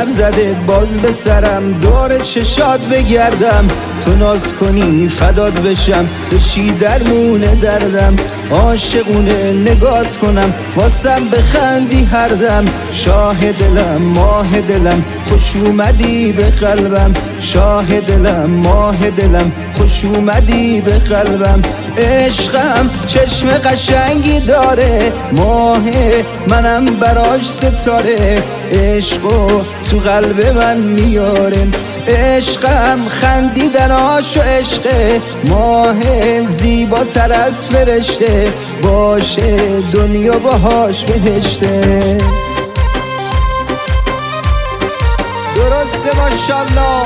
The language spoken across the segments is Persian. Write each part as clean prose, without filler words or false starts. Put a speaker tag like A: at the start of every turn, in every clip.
A: لب زده باز به سرم، دور چشات بگردم تو ناز کنی فدات بشم، بشی درمونه دردم عاشقونه نگات کنم، واسم بخندی هر دم، شاه دلم ماه دلم خوش اومدی به قلبم، شاه دلم ماه دلم خوش اومدی به قلبم. عشقم چشم قشنگی داره، ماه منم براش ستاره، عشقو تو قلب من میاره، عشقم خندیدناش و عشقه، ماه زیباتر از فرشته، باشه دنیا باهاش بهشته. درسته ماشالله.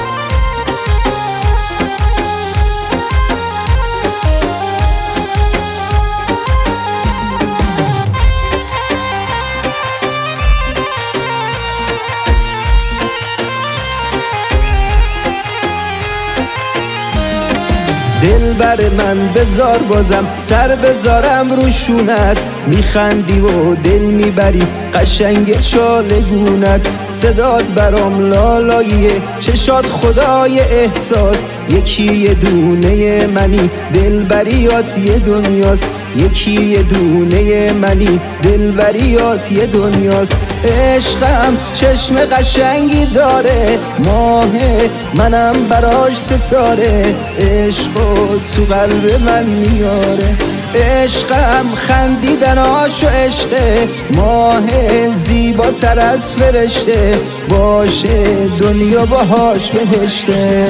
A: دل بر من بذار بازم سر بذارم روشونت، میخندی و دل میبری قشنگ چالگونت، صدات برام لالاییه چشات خدای احساس، یکی یه دونه منی دلبریات یه دنیاست، یکی یه دونه منی دلبریات یه دنیاست. عشقم چشم قشنگی داره، ماه منم براش ستاره، عشقو تو قلب من میاره، عشقم خندیدناش و عشقه، ماه زیباتر از فرشته، باشه دنیا باهاش بهشته.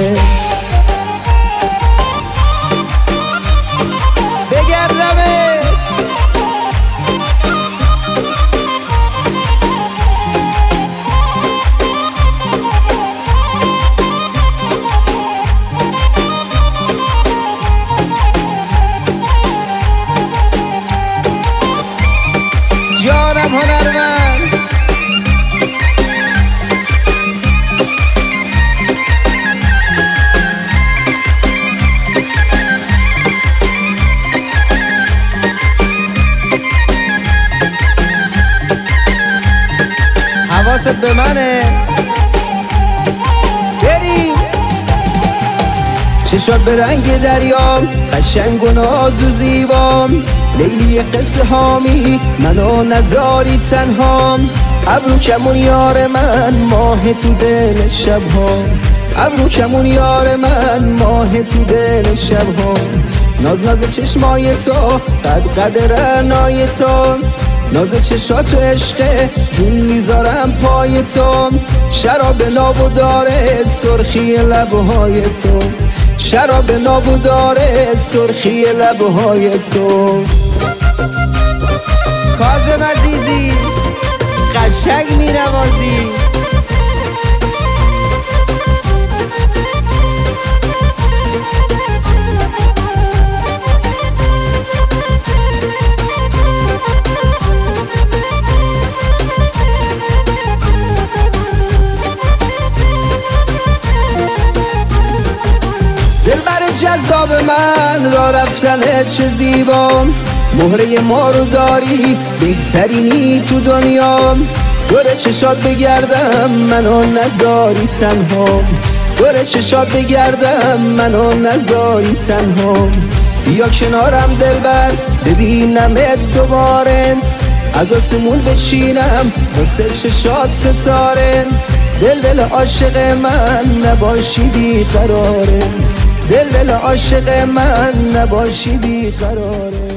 B: جانم هنرمند
A: حواست به منه بریم. چشات به رنگ دریام قشنگ و ناز و زیبام، لیلی قصه هامی منو نزاری تنهام، ابرو کمون یار من ماه تو دل شبهام، ابرو کمون یار من ماه تو دل شبهام، ناز ناز چشمای تو قد قد رعنای تو، ناز چشات و عشقه جون میذارم پای تو، شراب نابو داره سرخی لبهای تو، شراب نابو داره سرخی لبهای تو.
B: کاظم عزیزی قشنگ می نوازی،
A: دلبر جذاب من را رفتن چه زیبا، مهره ما رو داری بهترینی تو دنیا، دور چشات بگردم منو نذاری تنها، دور چشات بگردم منو نذاری تنها، بیا کنارم دلبر ببینمت دوباره، از آسمون بچینم واسه چشات ستاره، دل دل عاشق من نباشی بیقراره، دل دل عاشق من نباشی بیقراره.